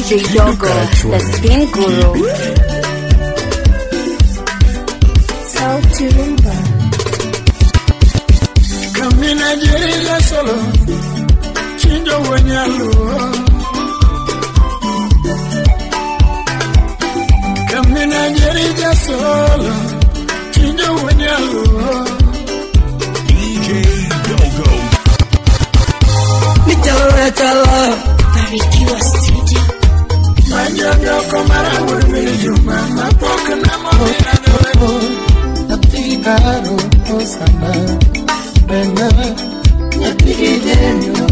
DJ Dogo, the Spin Guru. Sauti Rumba. Kamina jerila solo, chinjo wanyalo. Kamina jerila solo, chinjo wanyalo. DJ Dogo. Chala Barikiwa Studio. Manjanga komara wuri juma mapoka na mona Atikaro osana bena nyapigenyo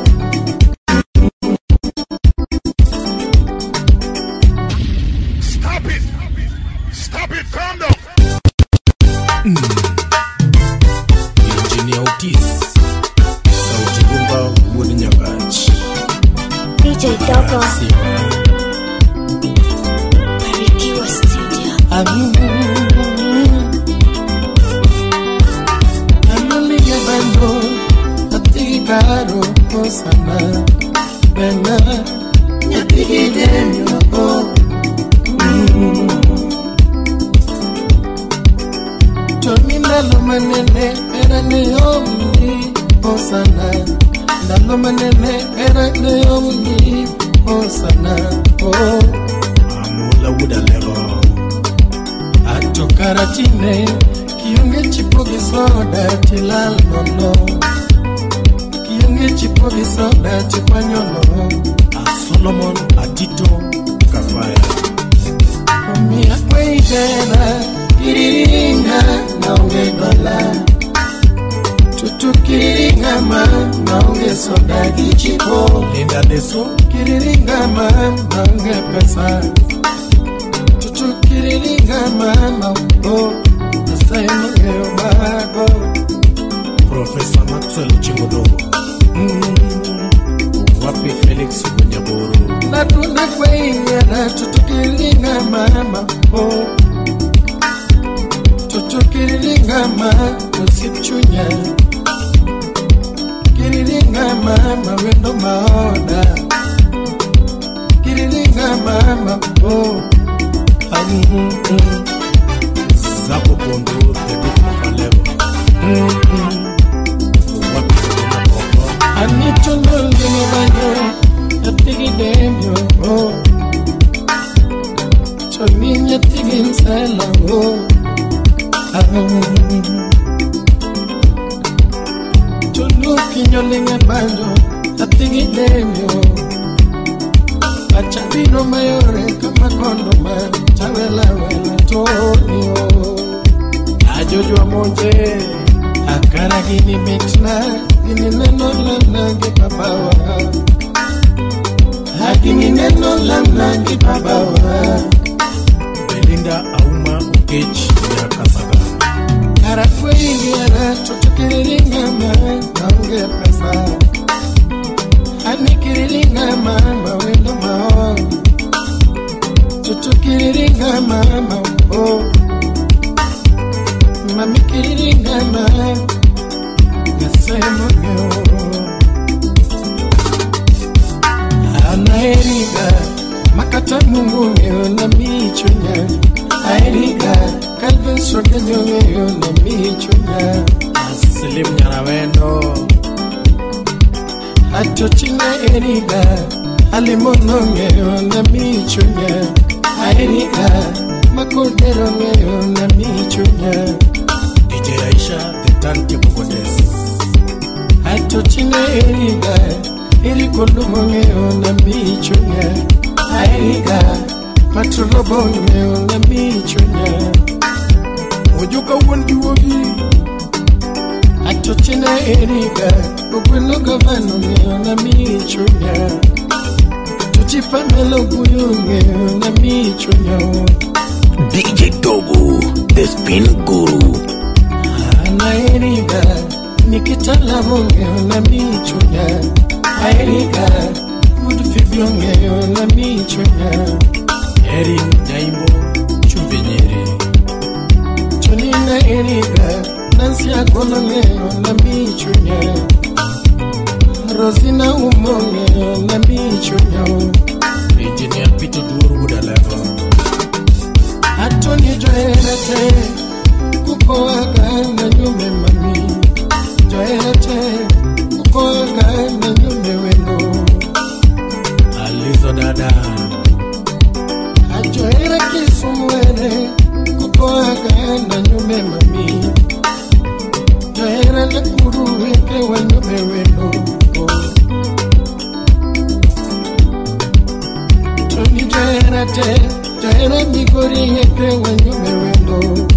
Stop it, calm down. Engineer Otis Sauti Rumba Wodinyabachi DJ Dogo. Barikiwa Studio. Anulia bando atikaro osana bena nyapigenyo Toni ndalo manene era neomni osana ndalo manene era neomni osana Amula wuda lego atokara chine kiunge chipogi soda tilal nono kiunge chipogi soda chipanyono Solomon Adito Kafaya Umia kweidena kiriringa naunge dola Tutu kiriringa naunge soda gichipo Linda Deso Kiriringa naunge pesa Tutu kiriringa naunge Nasema ngeo bago Professor Maxwell Chimodogo Wapi Felix Bunyaboro Natuna kweidena tutu kiriringa Tutu kiriringa Kusipchunya Kiriringa wendo maoda Kiriringa Zako Bondo The Big Mafalevo Wapi Bunyaboro Anito lulini banyo Yatigi demyo Choni yatigi nsela Chonu kinyolinga banyo Yatigi demyo Achabino mayore kama kondoma Chawela wela tonyo Ajojwa monje Akara gini mitna Gini neno lana gipabawa Gini neno lana gipabawa Belinda Auma Okech ya Kasaga Arakweli ara tutukiriringa naunge pesa Anikiriringa wendo mao Tutukiriringa Mamikiriringa Yasemo ngeo Anaeriga Makata mungu ngeo na michunya Aeriga Calvin Sokenyo ngeo na michunya Slim Nyarawendo Atochine eriga Alimono ngeo na michunya Aeriga Makodero ngeo na michunya DJ Aisha The Turntable Goddess Atochine eriga Erikolumo ngeo na michunya Aeriga Patrolobo ngeo na michunya Ojuka wondi wogi Atochine eriga Ogweno gavano ngeo na michunya Tuchipamelo buyo ngeo na michunya DJ Dogo, the Spin Guru. Anaeriga Nikitala ngeo na michunya Aeriga Mudufibio ngeo na michunya Erin Jaimbo Chuvenyere Tonina eriga Nancy Agolongeo na michunya Rosina Umongeo na michunya Canada. Ajoera kisumwele kukoa ganda nyume mami. Joera le kuru weke wa nyume wendo. Tony joera te, joera migori yeke wa nyume wendo.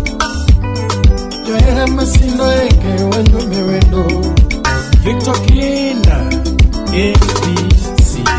Joera masino yeke wa nyume wendo. Victor Kinda, ABCD.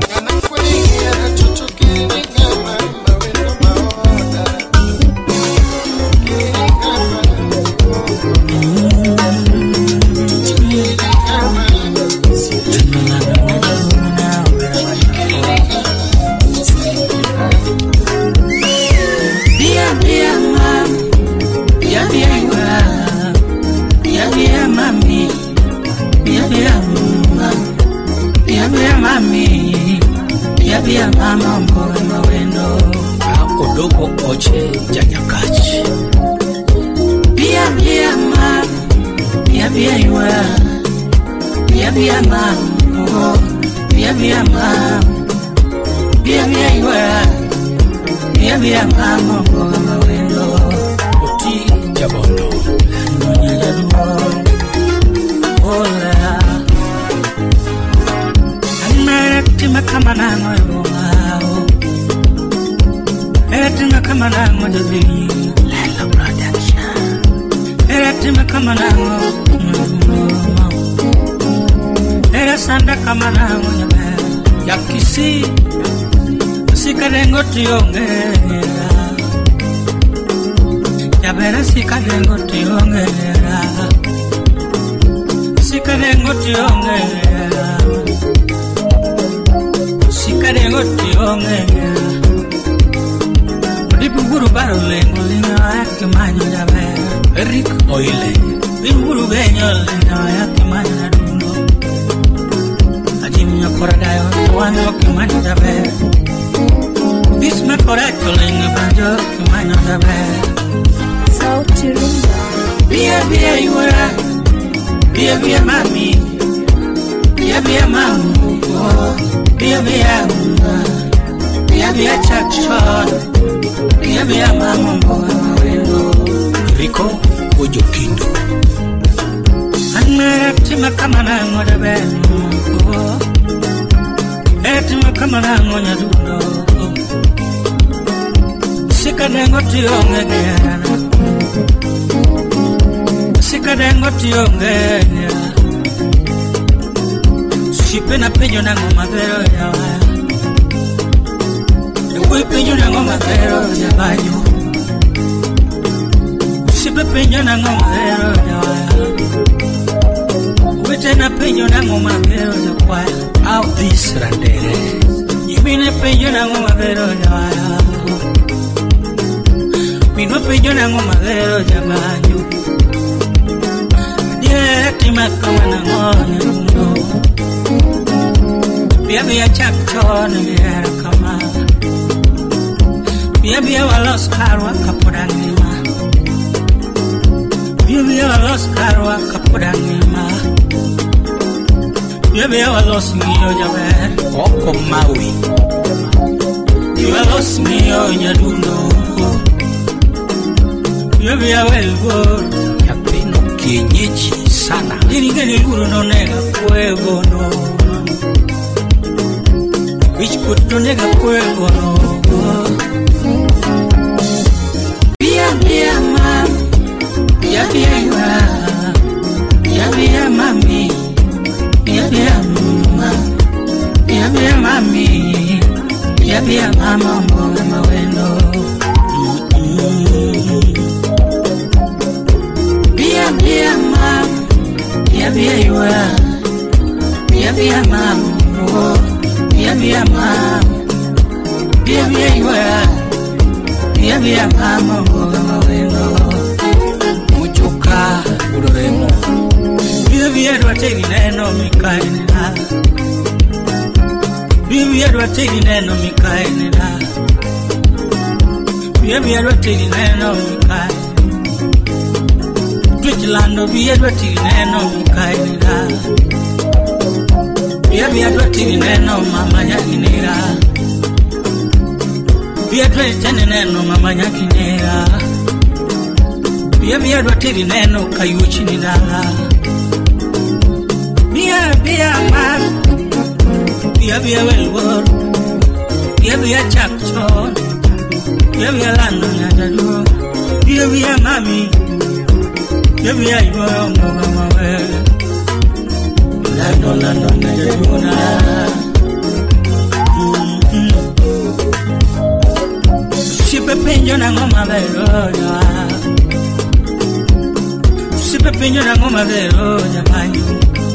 Bia mama mbowe mawendo Odoko Oche Janyakachi. Bia mama Bia iwa Bia mama Bia mama Bia iwa Bia mama mbowe mawendo Oti Jabondo. Nonya jaduo Ola Tima kama na ngoyo tima kama na ngoyo Lala Production. tima kama na ngoyo sanda kama na ngoyo yakisi sikarengo tionge yabera sikarengo tionge sikarengo tionge Karengo tionge Dibuguru baro lengo linga yake manyo jabe Eric Oile. Dibuguru benyo linga yake manyo na dundo Ajimnya koradayo wano yake manyo jabe Bisme koracho linga banjo yake manyo jabe Sauti Rumba. Bia iwara Bia mami Bia mamu Bia chachon Bia mama mbowe mawendo Rico Ojo Kindo. Tima kama na ngoja beno tima kama na ngoja dundo Sikadengo tionge gana Sikadengo tionge Sipena penyo na ngoma vero ya waya Nukui penyo na ngoma vero ya bayo Sipe penyo na ngoma vero ya waya Wete na penyo na ngoma vero ya kwaya Au this randere. Yimine penyo na ngoma vero ya waya Mino penyo na ngoma vero ya bayo Tima kama na ngoma Bia chakchon Bia kama Bia walos karwa kapodangima Bia walos karwa kapodangima Bia walos ngiyo jaber Oko Maui. Bia walos ngiyo nyadundo Bia welgo Yapino kienyeji sana. Dini gani guru no nega kwego no Which put to nega kwego no Bia mam Bia iwa Bia mami Bia mama Bia mami Bia mama mbowe mawendo Bia mam Bia iwa Bia mama Bia mama Bia iwa Bia mama mboga mawendo Muchoka Udoremo. Bia dwategi neno mikaenera Bia dwategi neno mikaenera Bia dwategi neno mikaenera Twitchilando Bia dwategi neno mikaenera Bia dwategi neno mama nyaginera Bia twende neno mama nyakinea. Bia dwatiri neno kayuchi ni dala. Bia man. Bia welwor. Bia chakchon. Bia lando nyajadwo. Bia mami. Bia iwo mama we. Lando nyajadwo na. Sipe penjo na ngoma vero ya. Sipe penjo na ngoma vero ya manyu.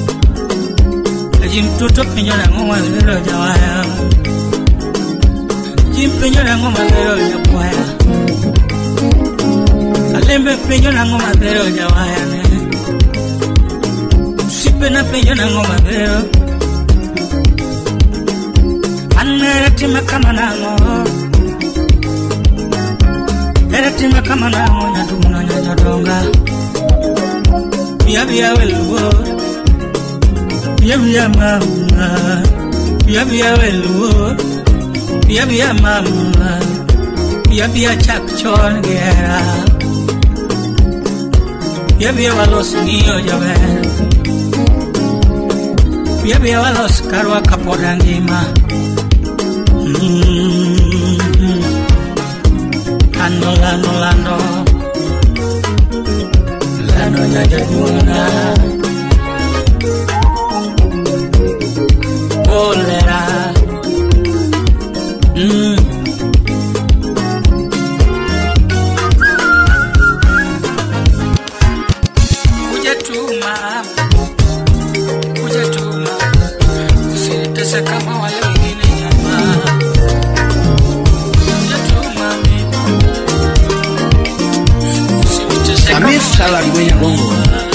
Jim tuto penjo na ngoma vero ya waya. Jim penjo na ngoma vero ya kwaya. Alembe penjo na ngoma vero ya waya ne. Sipe na penjo na ngoma vero. Anera tima kama na ngoma. Era tima kama na mwana tumuna nyadonga. Bia welwo. Bia mama. Bia welwo. Bia mama. Bia chakchon gera. Bia walos niyo jabe. Bia walos karwa kapoda ngima. Lando nyajaduna. Olera. Kujatuma. Usinitese kama wale wengine jamaa. Amir Salah Duenya Bongo.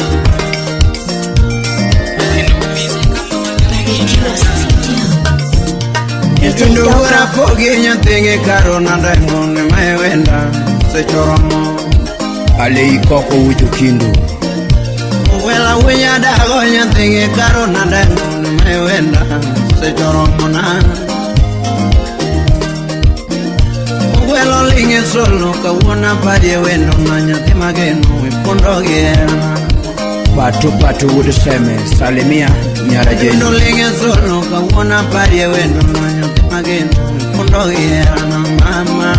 Itundu wara pogi nyantingi karo nanda ngone mewenda sechoromo. Ale ikoko wujo kindu. Wela winya dago nyantingi karo nanda ngone mewenda sechoromo na. Welo linge solo kawona padye wendo na nyathi mageno ipondo gena. Patu uduseme salimia nyaraje. Welo linge solo kawona padye wendo na nyathi mageno ipondo gena mama.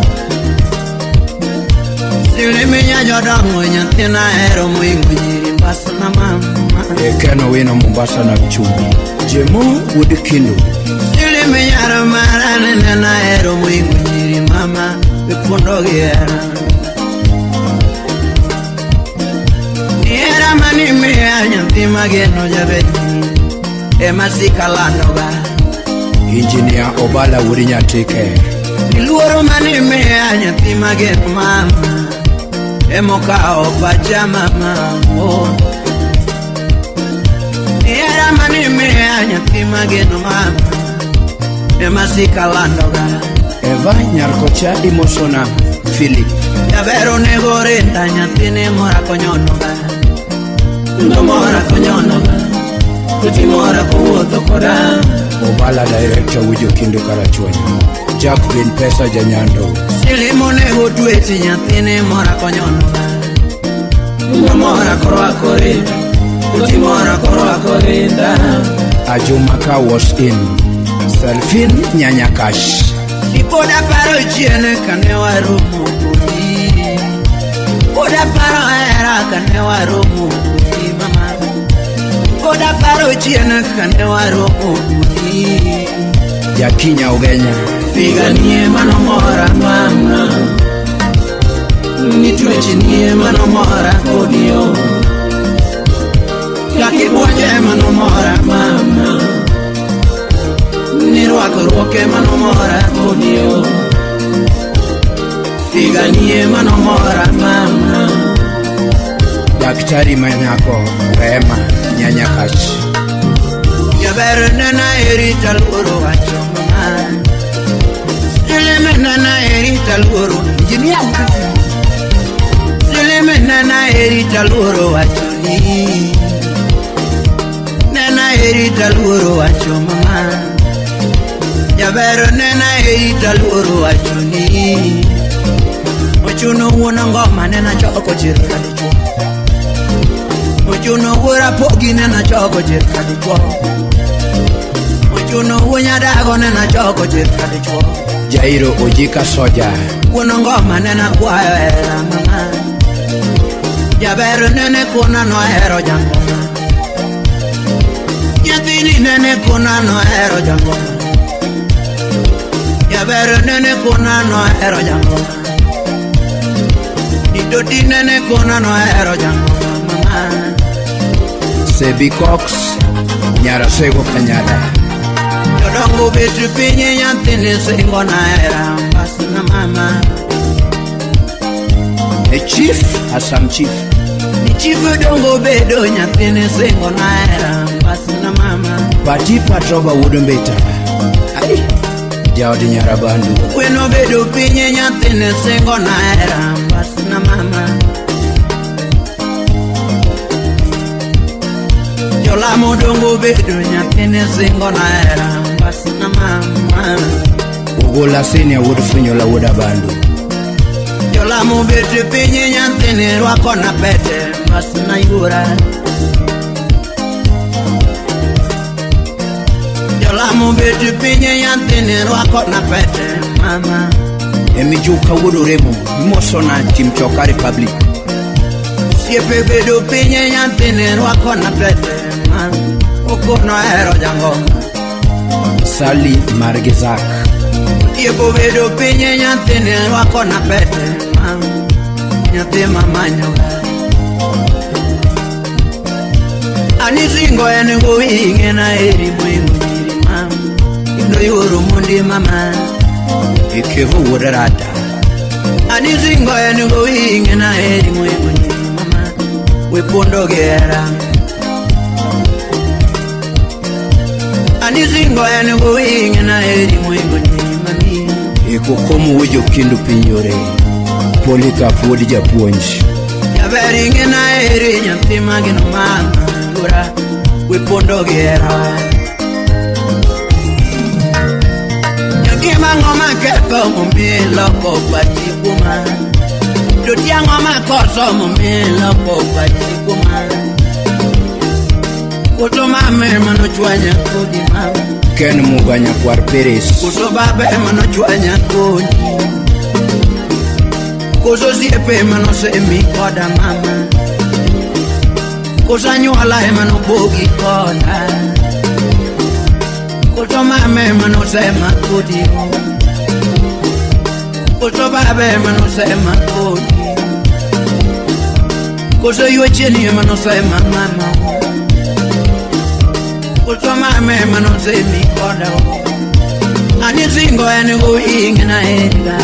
Siliminya jodango nyathi na hero muingo nyiri mbasa na mama. Ekeno wino Mombasa na Chumbi. Jemo udikindu. Siliminya marane na hero muingo nyiri mama ipondo gena. Niera mani mea nyathi mageno jabeni emasika landoga. Engineer Obala Wurinya teke. Niluoro mani mea nyathi mageno mama emoka opacha mama. Niera mani mea nyathi mageno mama emasika landoga. Eva Nyarkocha Imosona Philip. Yabero negore nda nyathine mora konyonoga. Ndo mora konyonoga. Kuti mora kuwuotho koda. Obala director wujo kindu Karachuonyo. Jack bin pesa janyando. Silimo nego tweti nyathine mora konyonoga. Ndo mora korwakore. Kuti mora korwakore nda. Ajumaka was in. Selfin Nyanyakash. Poda paro chiene kane waromo kodi. Poda paro era kane waromo kodi mama. Poda paro chiene kane waromo kodi. Jakinya Ugenya. Figanie manomora mama. Nitwechi nie manomora kodio. Kakibonye manomora mama. Nirwako ruoke manomora kodio. Figanie manomora mama. Daktari Manyako Rema Nyanyakash. Yabere nana erita luro wacho mama. Eleme nana erita luro. Jimia mkati. Eleme nana erita luro wacho ni. Nana erita luro wacho mama. Jaber nena italuru achuni Ochuno wona ngoma nena choko jirka dicho Ochuno wora pogi nena choko jirka dicho Ochuno wonya dago nena choko jirka dicho Jairo ojika soja Wona ngoma nena kwayo era mama Jaber nene kuna no ero jangoma Nyatini nene kuna no ero jangoma Jaber nene kuna no ero jangoma Didoti nene kuna no ero jangoma mama Sebi Cox Nyara Sego Kanyada Yodongo betu pinye nyantini sengo na era Basuna mama A chief Assam chief Ni chief dongo bedo nyantini sengo na era Basuna mama Pati Patroba Wudumbeta Ay Jawdi Nyara Bandu Weno bedo pinye nyantini sengo na era Basuna mama Yola modongo bedo nyantini sengo na era Basuna mama Ugola senior Wudufunyola Wudabandu Yola mo bedo pinye nyantini wako na pete Basuna yura Yola mo bedo pinye nyantini wako na pete mama Emijuka Wudu Remo Mosona Team Choka Republic Siepe bedo pinye nyantini wako na pete mama Uko no ero jangoma Sali Margezak Siepe bedo pinye nyantini wako na pete mama Nyate mama nyoga Ani singo ene go inge na eri mwingu jiri mama Indo yuru mundi mama Ekevu Wudarata Ani singo ene go inge na eri mwingu jiri mama Wepondo gera Ani singo ene go inge na eri mwingu jiri mami Ekokomu Wujo Kindu Pinyore Polycarp Wudija Puonj Jaberi inge na eri nyante magino mama Gura wepondo gera Yakima ngoma keko mumila ko patikuma Dotia ngoma koso mumila ko patikuma Kuto mame mano chwanya kudi mama Ken Muganya Kwar Peres Kuto babe mano chwanya kudi Kuto siepe mano semi koda mama Kuto nyuala mano bogi koda Kuto mame mano sema kudi Kuto babe mano sema kudi Kuto yuechini mano sema mama Kuto mame mano semi koda Ani zingo ene go inge na eriga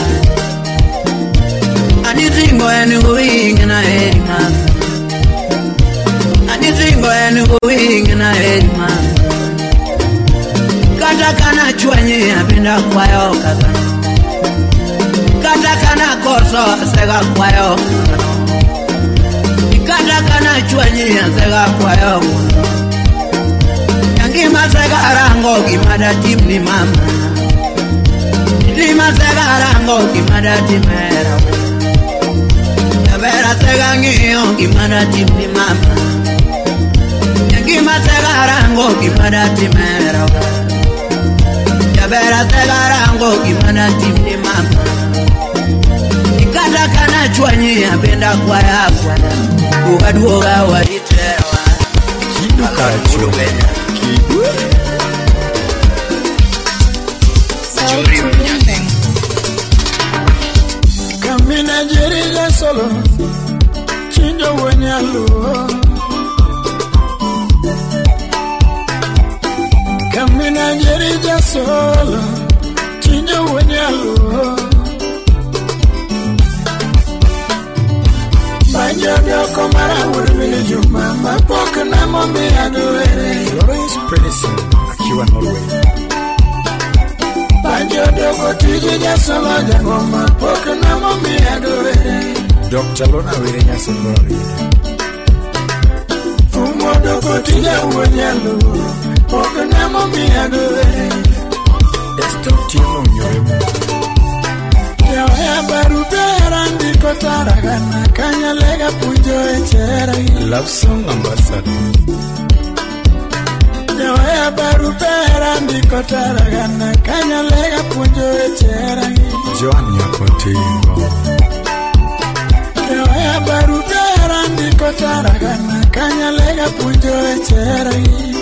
Ani zingo ene go inge na eri mama Ani zingo ene go inge na eri mama Kata kana chwenye apinda kwayo kaka Kata kana koso sega kwayo Kata kana chwenye sega kwayo Yangima sega arango kimada timni mama Lima sega arango kimada timera Yabera sega ngiyo kimada timni mama Yangima sega arango kimada timera Yabera sega arango kimada timni mama Ikata kana chwanyi apenda kwa yakwa Ukaduoga walitewa Kindu Karachuonyo Jori Mnyane Kamina jerija solo Chinjo wenyalo Kamina jerija solo Chinjo wenyalo Banjoga komara urmili juma Mapoka na mombi aduere Florence Predison akiwa Norway. Banjoga tije jasala jangoma Poka na mombi aduere Dr. Lona Wire Nyasengori. Fumodo tije wenyalo Poka na mombi aduere Esto taragana kanyalega punjo echera. Love song ambassador. Nyoya barupera ndiko taragana kanyalega punjo echera. Joan Nyakotingo. Nyoya barupera ndiko taragana kanyalega punjo echera.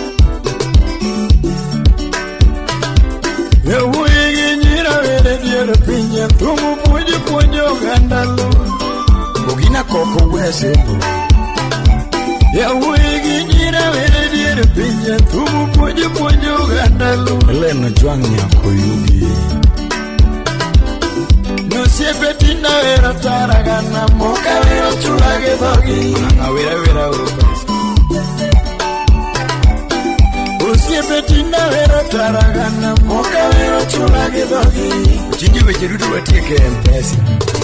Yewuigi nyira wele diero pinye tumu punjo gandalo. Bogina koko wesembo. Yewuigi nyira wele diero pinye tumu punjo gandalo. Elena Joan Nyakoyugi. No siempre tinda vera taragana moka vero chulage dogi. Awira upas. Siempre tinda vero taragana moka vero chulage dogi. Chinji wecherudu watieke mpesa.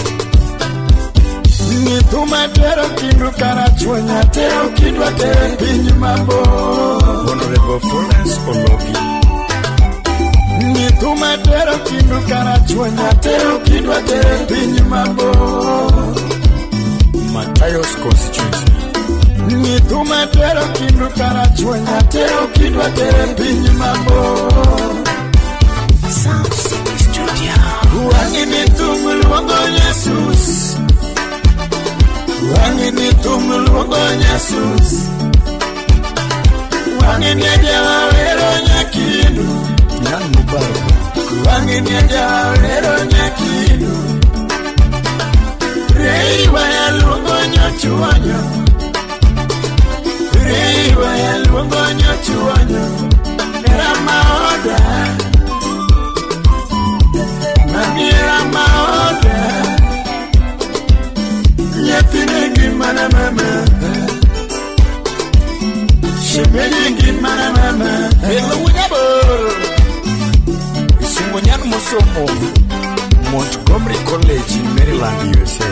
Ni tuma tero kindu karachuanya tero kindu atere pinyu mambo. Honorable Florence Ologi. Ni tuma tero kindu karachuanya tero kindu atere pinyu mambo. Matayos constituency. Ni tuma tero kindu karachuanya tero kindu atere pinyu mambo. Sound City Studio. Wangi ni tumul wango Jesus. Wangi ni tumul wango Jesus. Wangi ni jawa wero nyakindu. Nyan Mubarak. Wangi ni jawa wero nyakindu. Rei waya lungo nyochuanyo. Rei waya lungo nyochuanyo. Rama oda. Mamira maoda. Yetiningi mana mama. Shemelingi mana mama. Hello Winyabor. Isingo nyan musomo. Montgomery College in Maryland, USA.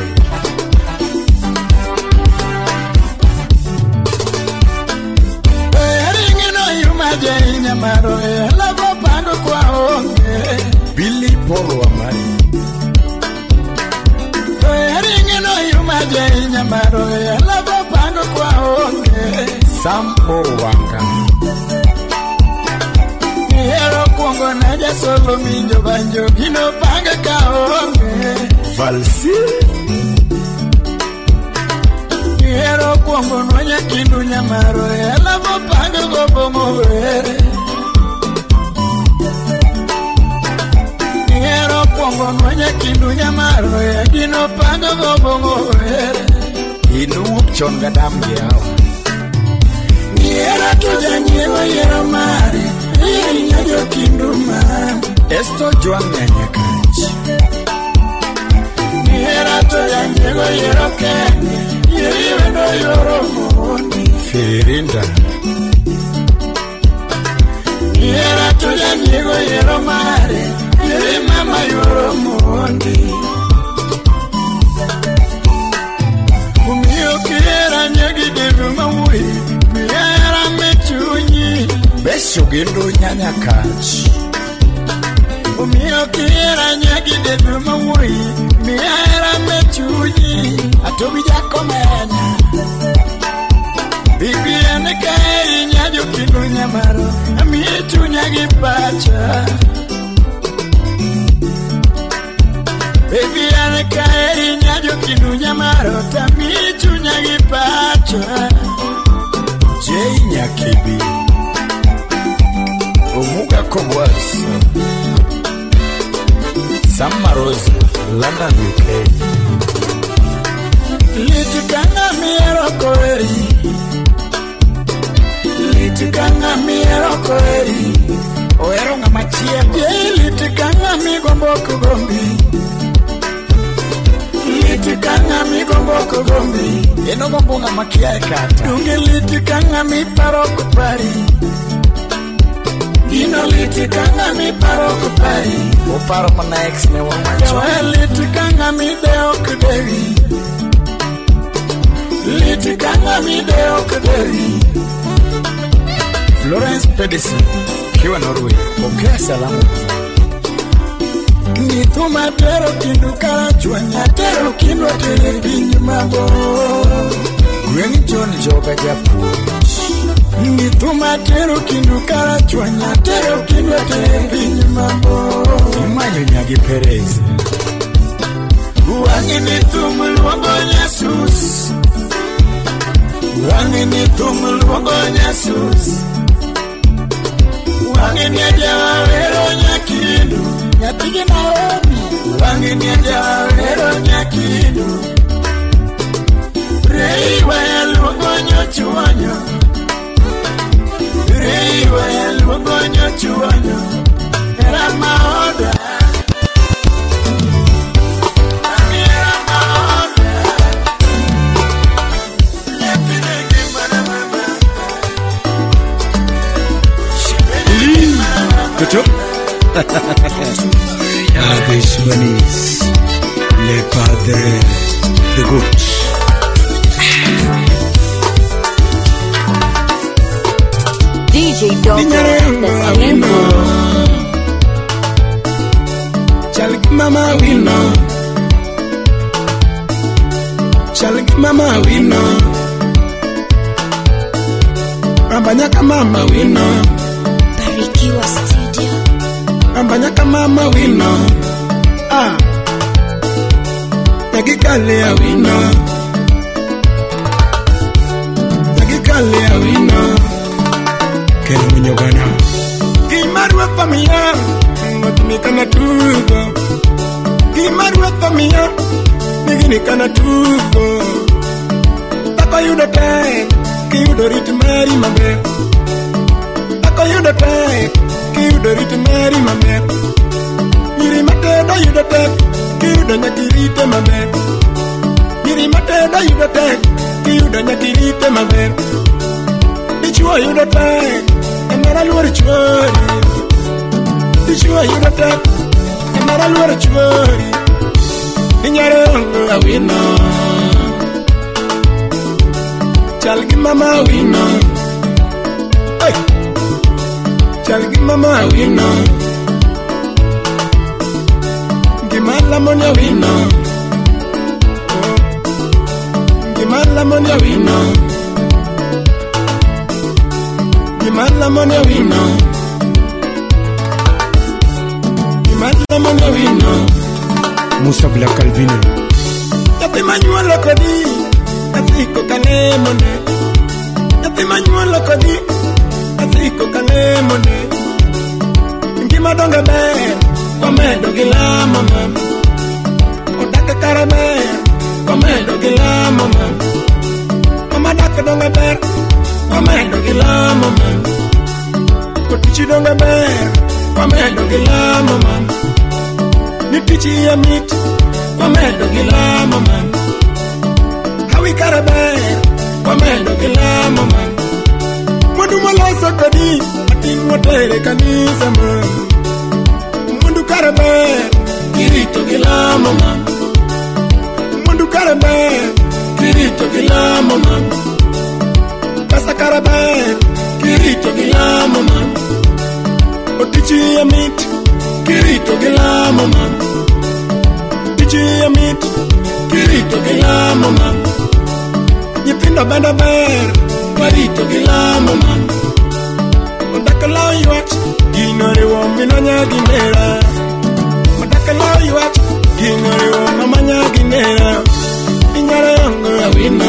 Jai nyamaro lavo pando kwa onge Billy Paul Wamari. Ringi no yuma jai nyamaro lavo pando kwa onge Sam Wanga. Hero kongo na ja solo minjo banjo gino panga ka onge Valsi. Hero kongo no nyakindu nyamaro lavo pando go bongo were Hero kongo no nyakindu nyamaro gino pando go bongo were Inu chonga damgi hao. Yera tuja nyewa yera mari Yeri nyajo kinduma Esto Joan Nyanyakachi. Yera tuja nyewa yera kenye Yeri wendo yoro mundi Firinda. Yera tuja nyewa yera mari Yeri mama yoro mundi Umiyo kera nyagi devu mawi Miyera mechunyi Besho gendo Nyanyakachi. Umiyo kera nyagi devu mawi Miyera mechunyi Atobi jako mena Bibi ane kaeri nyajo kindu nyamaro Amiye chunyagi pacha Bibi ane kaeri nyajo kindu nyamaro Tamiye chunyagi pacha Jay Nyakibi. Omuga Kobwas. Sam Marozi, London, UK. Litikanga miero koeri Litikanga miero koeri Oero nga machiemo. Litikanga migombo kugombi Litikanga migombo kugombi Eno gombonga makia ekata. Dungi litikanga mi paro kupari Dino litikanga mi paro kupari Oparo mana ex me wamacho. Yoe litikanga mi deo kudevi Litikanga mi deo kudevi Florence Pedersen, kiwa Norway. Pokea salamu. Nituma tero kindu karachwanya tero kindu tere pinyi mambo Gwengi John Joga Japu Nituma tero kindu karachwanya tero kindu tere pinyi mambo Imanyo Nyagi Perez Wangi nituma luongo Jesus Wangi nituma luongo Jesus Wangi niajawero nyakindu Nyatigi Naomi Wangi niajawero nyakindu Rei waya luongo nyochuanyo Rei waya luongo nyochuanyo Era maoda Abishmanis, le padre de Gucci. DJ Domo, the Talento. Chalik mama we know. Chalik mama we know. Rambanyaka mama we know. Barikiwa Studio. Rambanyaka mama we know. Nagikalea we know. Nagikalea we know. Kele munyogana. Kimarwa pamia. Ngotumikana tugo. Kimarwa pamia. Niginikana tugo. Tako yudo tek. Kiyudo rit mari maber. Tako yudo tek. Kiyudo rit mari maber. Nyiri matedo yudo tek. Kiyudo nyakirite maber. Nyiri matedo yudo tek. Kiyudo nyakirite maber. Dichwo yudo tek. Emara luor chwori. Dichwo yudo tek. Emara luor chwori. Inyare ongo awino. Chalgi mama awino. Hey. Chalgi mama awino. Gimala monya awino. Gimala monya awino. Gimala monya awino. Gimala monya awino. Musa Black Calvino. Yate manuela kodi. Atiko kanemone. Yate manuela kodi. Atiko kanemone. Ngima donga be. Komedo gilamo man. Odaka karame. Komedo gilamo man. Omadaka donga be. Komedo gilamo man. Kotichi donga be. Komedo gilamo man. Nitichi ya mit. Komedo gilamo man. Hawi karabe. Komedo gilamo man. Mwandu mwaloso kodi. Ating motere kanisa man. Mwandu karabe. Kirito gilamo man. Mwandu karabe. Kirito gilamo man. Pasa karabe. Kirito gilamo man. Otichi ya mit. Kirito gilamo man. Tichi ya mit. Kirito gilamo man. Nyipinda benda ber. Kirito gilamo man. Odaka lao yuat. Ginore wo minanya ginera. Odaka lao yuat. Ginore wo mamanya ginera. Inyare yango awino.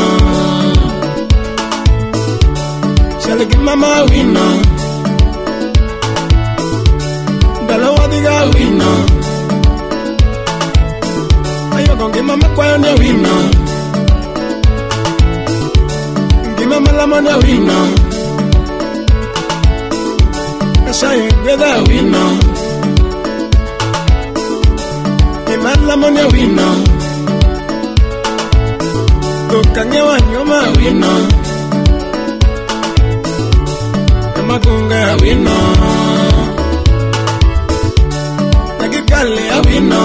Shalagi mama awino. Dala wadiga awino. Ayogonge mama kwayo ni awino. Ngima malamo ni awino. Ashayi gweda awino. Ngima malamo ni awino. Tukanye wanyoma awino. Amagunga awino. Nagikale awino.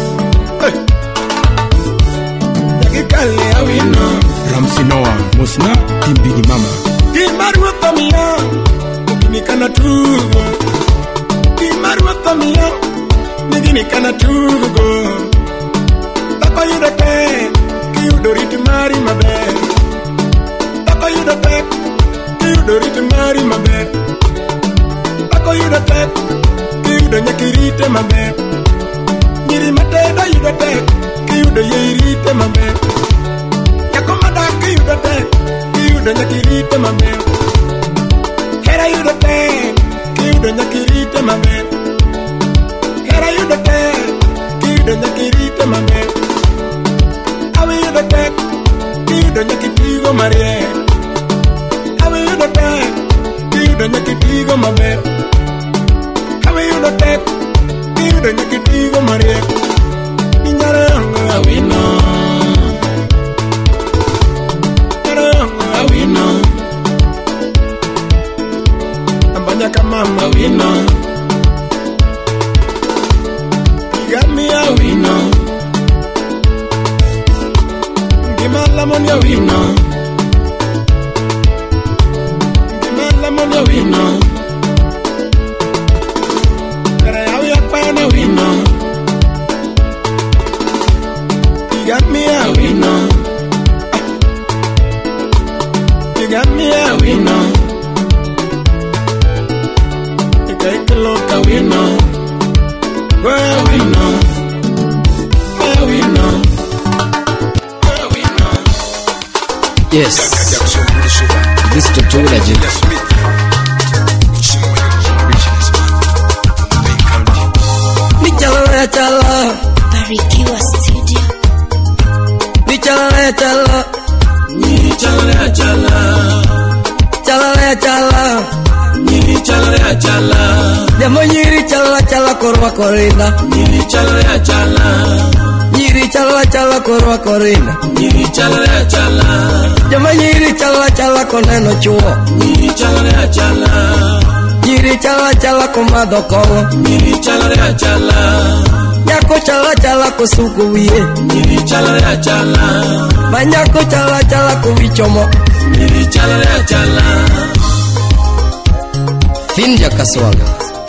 Nagikale awino. Ramsi Noah, Musna, Timbigi Mama. Kimarwa pamia. Kinikana tugo. Kimarwa pamia. Nigini kana tugo Tako yuda tek Kiyudo riti mari maber Tako yuda tek Kiyudo riti mari maber Tako yuda tek Kiyudo nyakirite maber Nyiri mateda yuda tek Kiyudo yeirite maber Nyako madak yuda tek Kiyudo nyakirite maber Hera yuda tek Kiyudo nyakirite maber Hera yuda tek Kiyudo nyakirite maber Awi yuda tek Kiyudo nyakitigo mariek Awi yuda tek Kiyudo nyakitigo maber Awi yuda tek Kiyudo nyakitigo mariek Inyare ongo awino Inyare ongo awino Ambanya kamama awino Igami awino Gimalamon awino Gimalamon awino Kara yawi akpana awino Igami awino Igami awino Ikaikeloka awino Where we know Yes, this to Tura J. Michala chala, Barikiwa Studio. michala chala, Chala chala, chala chala, chala chala, demo nyiri chala korwa korinda, chala chala, nyiri chala korwa korinda, chala chala, demo nyiri chala koneno chuo, chala chala, nyiri chala komadho kongo, chala chala, nyako chala kosuko wiye, chala chala, manyako chala kowichomo, chala chala. Finja kaswanga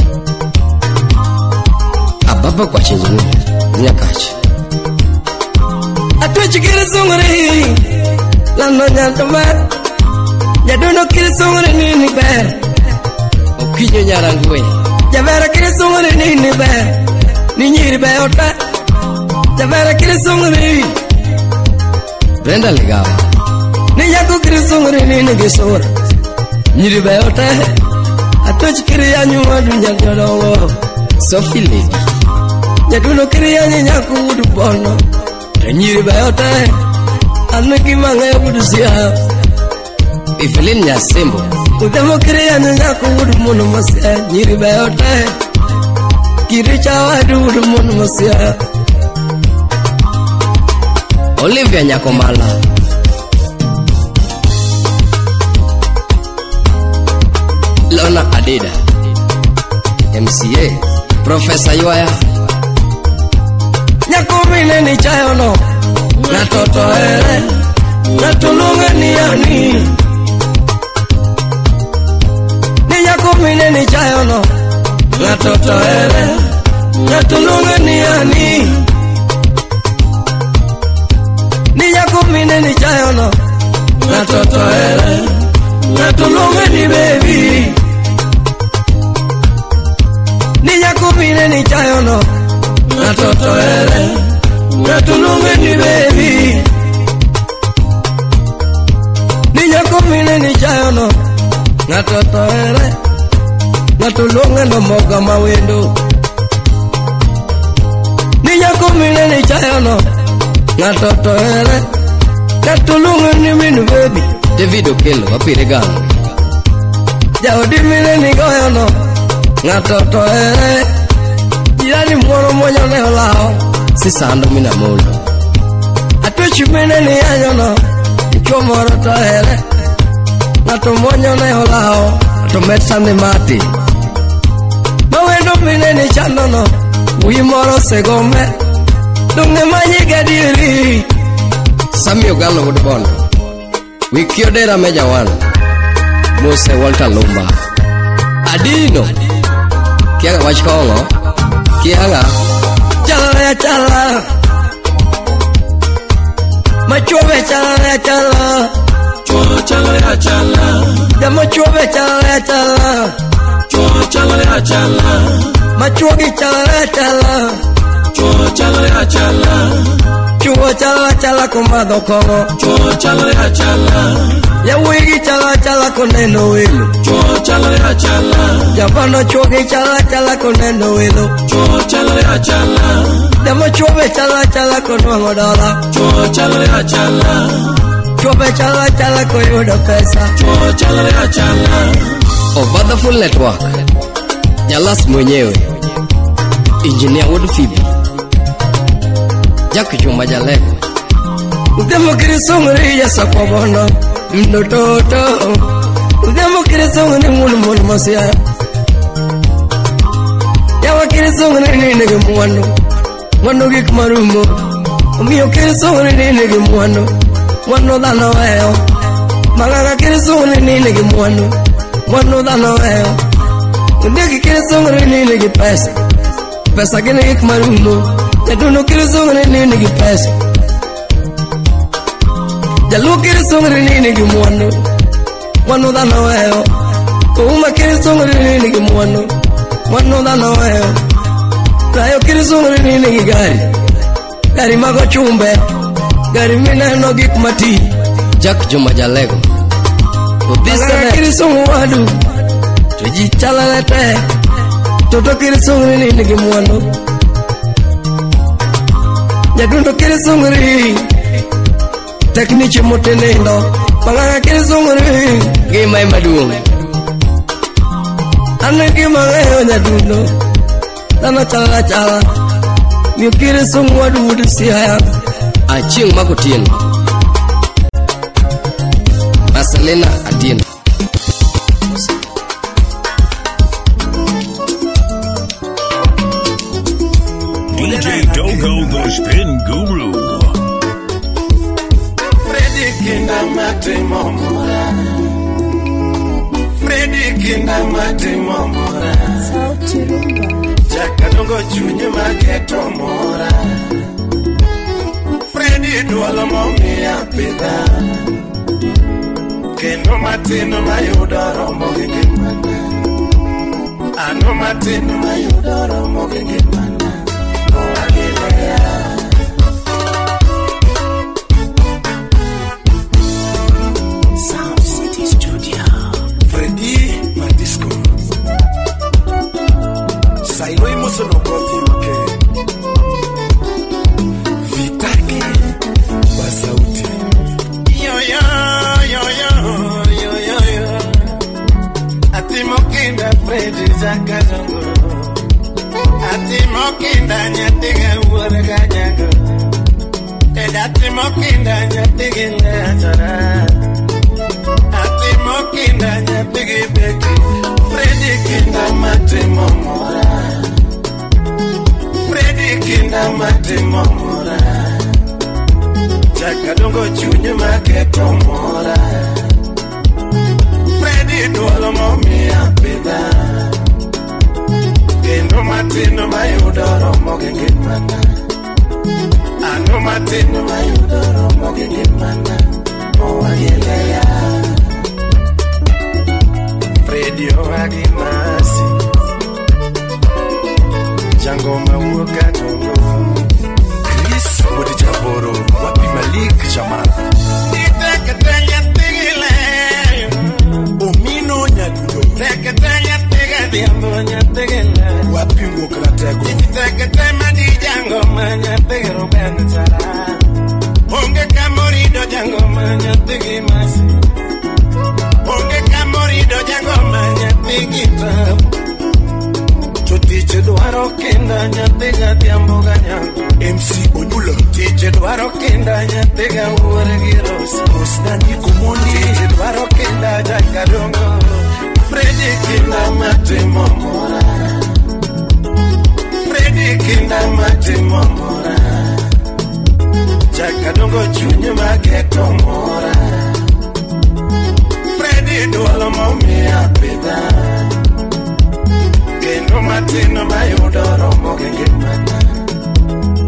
Ababa kwa chinjini Nyakachi atwechi kiri sungri, lano nyantomat, jaduno kiri sungri nini ber, Okinyo nyarangwe javera kiri sungri nini ber, ni nyiri beota, javera kiri sungri, Brenda Ligawa ni yako kiri sungri nini gisura, nyiri beota, atwechi kiri yanyuma dunya jodongo, Sophie Lady jaduno kiri yanyaku udu bono, nyiri beota, aniki mange udu siya, Evelyn Nyasembo udemo kiri yanyaku udu mono masya, nyiri beota, kiri chawa udu mono masya, Olivia Nyakomala Lona Adida MCA Professor Yoya nyakumine ni chayono, natoto ere, natulunga ni yani, ni nyakumine ni chayono, natoto ere, natulunga ni yani, ni nyakumine ni chayono, natoto ere, natulunga ni baby, ni nyakumine ni chayono, natoto ere, natulunga ni baby, ni nyakumine ni chayono, natoto ere, natulunga no moga mawendo, ni nyakumine ni chayono, natoto ere, natulunga ni minu baby, David Okelo Wapiregano jaodi mine ni goyono, natoto ere, jirani moro moyo ne olao, Sisando Minamondo atwechi mine ni anyono, icho moro to ere, nato monyo ne olao, to metane mati, mawendo mine ni chanono, wi moro segome, dunge manyi gadiri, Sami Ogalo Woodbono Wikiodera Meja One Mose Walter Lumba Adino Kiaga Wachkongo Kiaga chala Machuve chala Chuo chala Machuve chala Chuo chala Machugi chala Chuo chala kumado komo Chuo chala Ya wigi chala koneno wilo Chuo chala Ya bano chugi chala koneno wilo Chuo chala Demo chuve chala konwango dola Chuo chala Chuve chala koyudo pesa Chuo chala Wonderful Network Jalas mwenyewe Engineer Woodfield Jack Juma Jaleko Udemo kirisongri ya sakobono Mdototo Udemo kirisongri mulu masia Yawa kirisongri nige Mwano gik marumo Umiyo kirisongri nige Mwano dano weo Magaga kirisongri nige Mwano dano weo Ndegi kirisongri nige pesa Pesa gine gik marumo Yaduno kirisongri nige pesa Jalu kirisongri nige Mwano dano weo Uma kirisongri nige Mwano dano weo Rayo kirisongri nige Gari mago chumbe Gari mineno gik mati Jack Juma Jalego Magara kirisongri wadu Tuji chala lete Toto kirisongri nige mwano Jadundo kirisongri Teknichi motenendo Magara kirisongri Gima imaduong Ane gima ngeo jadundo Dana chala Miyo kirisongri wadu wudu siya Aching makutien Marcelina Adien DJ Dogo the Spin Guru. Freddy Kinda Mate Momora. Freddy Kinda Mate Momora. Chakadongo Junior Mageto Mora. Freddy Dualo Momia Pida. Keno Matino Mayudoro Mogimana. Ano Matino Mayudoro Mogimana. Sound City Studio. Freddy Madisco. Sailo imoso no kofi uke. Vitaki wa sauti. Yo. Atimokinda Freddy Zakazongo. Atimokinda nyatiga uoreganyago. Atimokinda nyatiga lachara. Atimokinda nyatiga beki. Freddy Kinda Mate Momora. Freddy Kinda Mate Momora. Chakadongo Junior Mageto Mora. Freddy Duolo Momia Pida. Keno Matino Mayudoro Mogimana. Ano Matino Mayudoro Mogimana. Oagilea Freddy Oagimasi Jango Mawuka Tongo Chris Odijaboro Wapi Malik Jamal Nitakatanya Tigile Omino Nyadudo Takatanya Tiga Diambo Nyatigile Wapi Mokratego Nitakatama di Jango Manyatigiro Benatara Onge Kamorido Jango Manyatigimasi Onge Kamorido Jango Manyatigita Chotiche Duaro Kinda Nyatiga Diambo Ganyango MC Onyulo Tiche Duaro Kinda Nyatiga Uregiros Osnani Kumondi Tiche Duaro Kinda Jakadongo Freddy Kinda Mate Momora Freddy Kinda Mate Momora Jakadongo Junior Mageto Mora Freddy Duolo Momia Pida Keno Matino Mayudoro Mogimana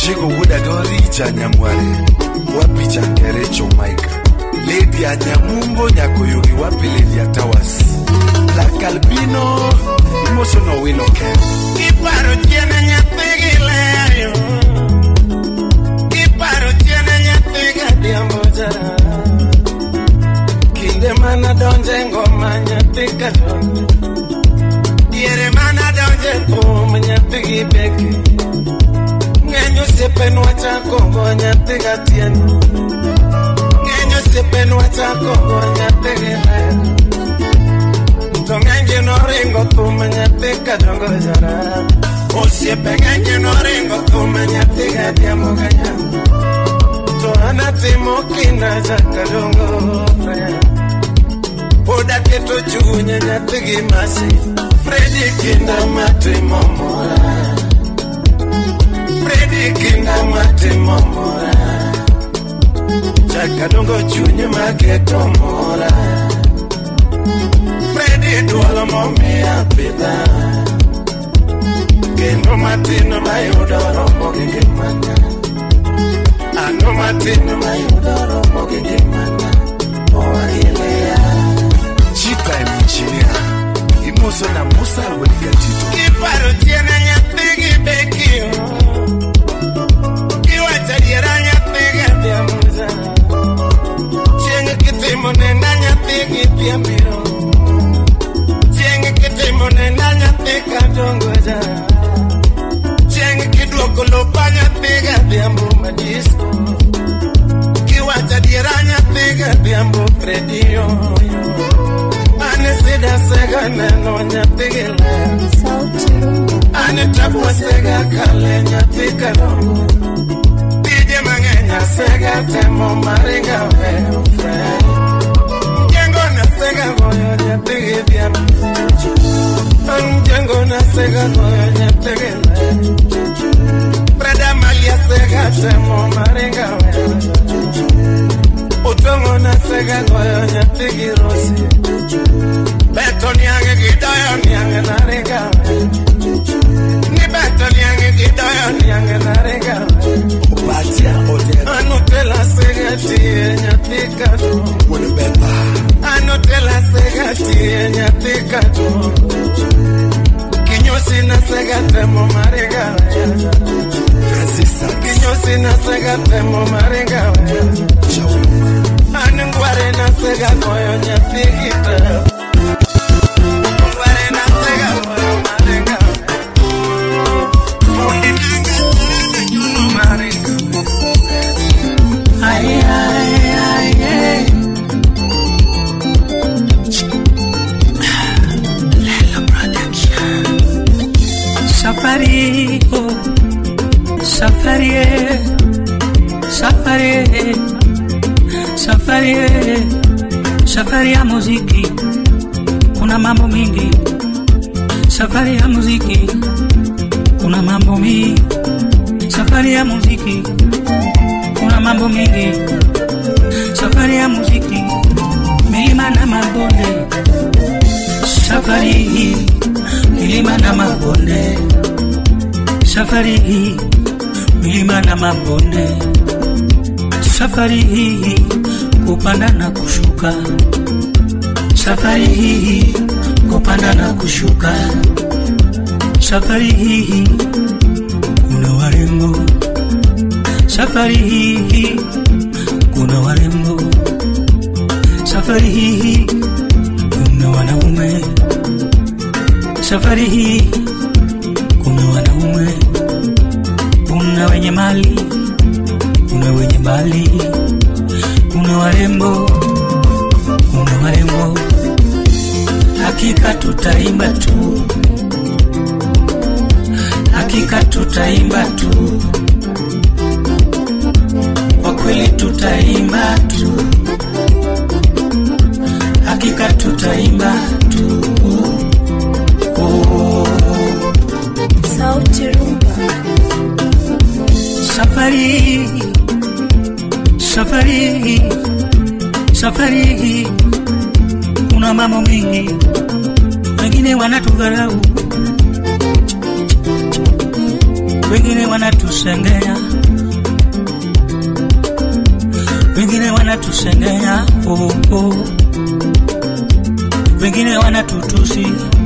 Chigo Wuda Doricha Nyamware, Wapicha Kerecho Maika, Lady Anyamumbo Nyakoyugi Wapi Lady Atawas, La Calbino, Emotional Wino Ken. Kiparo tiene nyapigi leo, Kiparo tiene nyapiga diambojara, Kinde mana donje ngoma nyapika donje, Diere mana donje ngoma nyapigi beki, Ngenyo sepen wachako ngonya tiga tieno, Ngenyo sepen wachako ngonya tiga leo, Tongenje no ringo tumenya tika dongo jara, Osiepe ngenje no ringo tumenya tiga diamo ganya, To anatimo kina jaka dongo friend, Oda keto chunye nyatigi masi, Freddy kinda matimo mora, Freddy kinda matimo mora, Jaka dongo chunye maketo mora, Freddy duolo momia pita, Kendo matino mayudoro mogige mana, Ano matino mayudoro mogige mana, Oa ilea Chita engineer, Imoso na Musa Welika Chito. Kiparo tiene nyapigi bekio, Kiwacha diera nyapigi diamuza, Chienge kitimo nenda nyapigi diamiro, Chienge kitimo nenda nyapika dongoja, Chienge kiduoko lopa nyapika diambo madisco, Kiwacha diera nyapika diambo Fredio, Ane sida sega neno nyapika leo, Ane tapwa sega kale nyapika dongo, Dije mangenya sega temo maringa weo friend, Jengo na sega moyo nyapika diambo, Jengo na sega moyo nyapika leo, Prada malia sega temo maringa weo, Utongo na sega moyo nyapika rosi, Beto niange kidoyo niange naringa weo, Ni beto niange kidoyo niange naringa weo, Upatia Odero. Anutela sega tiye nyapika do, Wunubeba. Anutela sega tiye nyapika do, Kinyosi na sega temo maringa weo, Francis Saks. Kinyosi na sega temo maringa weo, Anungware na sega moyo nyapikita, Ngware na sega moyo maringa weo, maringa weo. Ay, ay, ay, ay. Lelo Production. Safari, oh, safari, safari, safari, safari ya muziki. Kuna mambo mingi. Safari ya muziki. Kuna mambo mingi. Safari ya muziki. Kuna mambo mingi. Safari ya muziki. Milima na mabonde. Safari hii. Milima na mabonde. Safari hii. Milima na mabonde. Safari hii. Kupanda na kushuka. Safari hii. Kupanda na kushuka. Safari hii. Kuna warembo. Safari hii kuna warembo, safari hii kuna wanaume, safari hii kuna wanaume, kuna wenye mali, kuna wenye mali, kuna warembo, kuna warembo. Hakika tutaimba tu, hakika tutaimba tu, kwa kweli tutaimba tu, hakika tutaimba tu. Oh. Sauti Rumba. Safari, safari, safari, kuna mambo mengi, wengine wanatudharau, wengine wanatusengenya, wanatusengenya, wengine wanatutusi,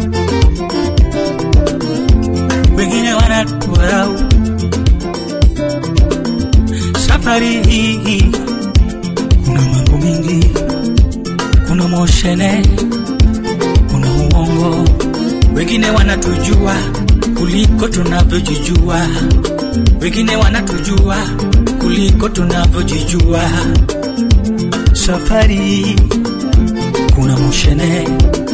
wengine wanatuarau. Safari hii kuna mambo mingi, kuna moshene, kuna uongo. Wengine wanatujua kuliko tunavyojijua, wengine wanatujua kuliko tunavyojijua. Safari kuna moshene,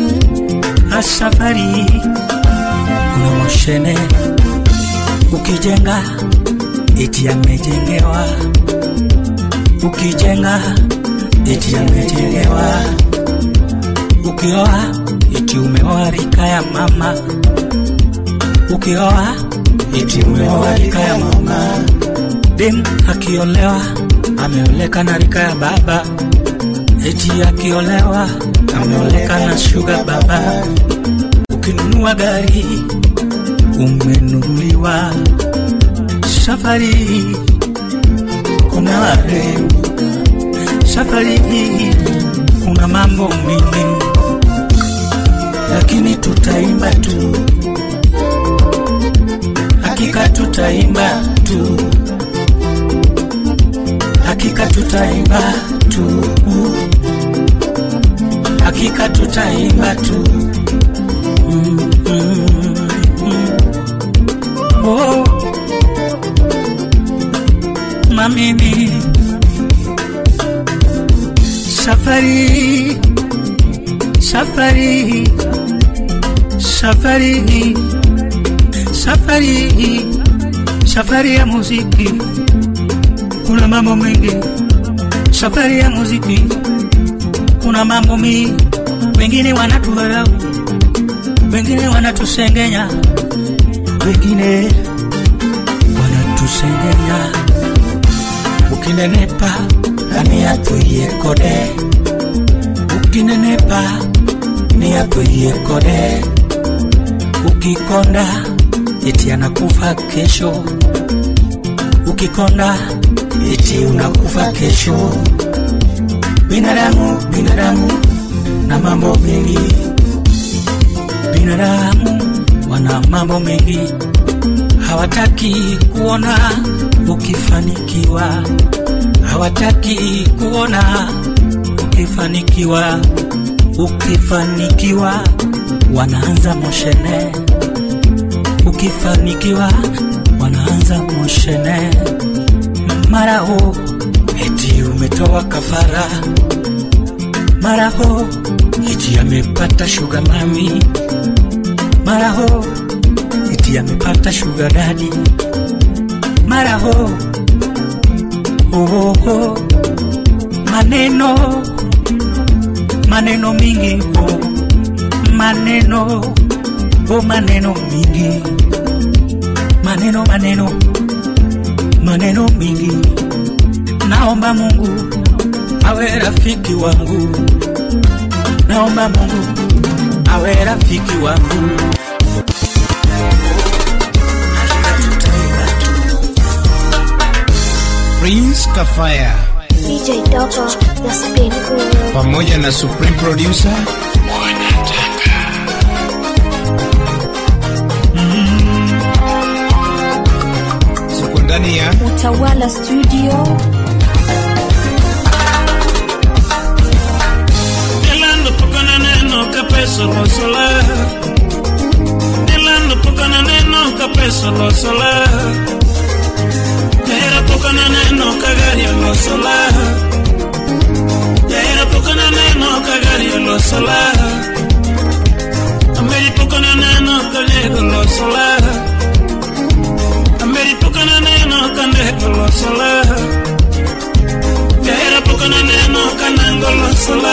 safari kuna moshene. Ukijenga eti amejengewa, ukijenga eti amejengewa. Ukioa eti umeoa rika ya mama, ukioa eti umeoa rika ya mama. Dem akiolewa ameoleka na rika ya baba, eti akiolewa ameoleka na sugar baba. Ukinunua gari umenunuliwa. Safari kuna wale, safari kuna mambo mingi, lakini tutaimba tu, hakika tutaimba tu, hakika tutaimba tu, hakika tutaimba tu. Oh mamini, safari, safari, safari, safari, safari ya muziki. Kuna mambo mengi, safari ya muziki. Kuna mambo mengi, wengine wanatuharau, wengine wanatusengenya, wengine wanatusengenya. Ukinenepa ni atuye kode, ukinenepa ni atuye kode. Ukikonda eti anakufa kesho, ukikonda eti unakufa kesho. Binadamu, binadamu na mambo mengi, binadamu wana mambo mengi. Hawataki kuona ukifanikiwa, hawataki kuona ukifanikiwa. Ukifanikiwa wanaanza moshene, ukifanikiwa wanaanza moshene. Mara ho eti umetoa kafara, mara ho eti amepata sugar mami, mara ho eti amepata sugar daddy, mara ho maneno, maneno mingi, maneno, maneno mingi, maneno, maneno, maneno mingi. Naomba Mungu awe rafiki wangu, naomba Mungu awe rafiki wangu. Prince Kafaya, DJ Dogo, the Spin Guru, pamoja na Supreme Producer Wanataka. Siku ndani ya Utawala Studio. Nilando pokana neno kapeso lo sola, nilando pokana neno kapeso lo sola. Era pokana neno kagari lo sola, era pokana neno kagari lo sola. Ameri pokana neno kagari lo sola, ameri pokana neno kagari lo sola. Era pokana neno kanango lo sola,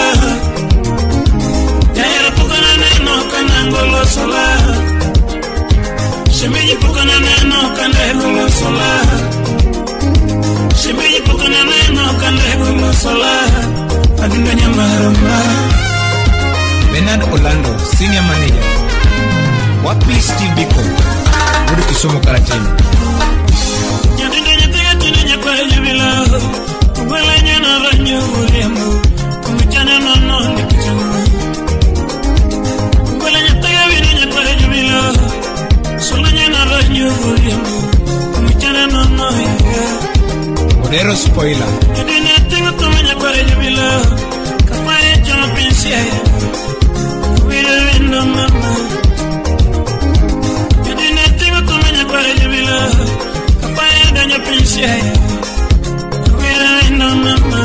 era pokana neno kanango lo sola. Shemeji pokana neno kagari lo sola, shemeji pokana neno kagari lo sola. Adinganya marama. Bernard Orlando, Senior Manager. Wapi Steve Biko, Rudi Kisomo Karatini. Nyandenganya tega tunenya kwa jubila, Uwela nyana ranyo Dero spoiler. Yadina tengo tomanya kware jubilo. Kapaye jama pinsia. Wira wino mama. Yadina tengo tomanya kware jubilo. Kapaye danya pinsia. Wira wino mama.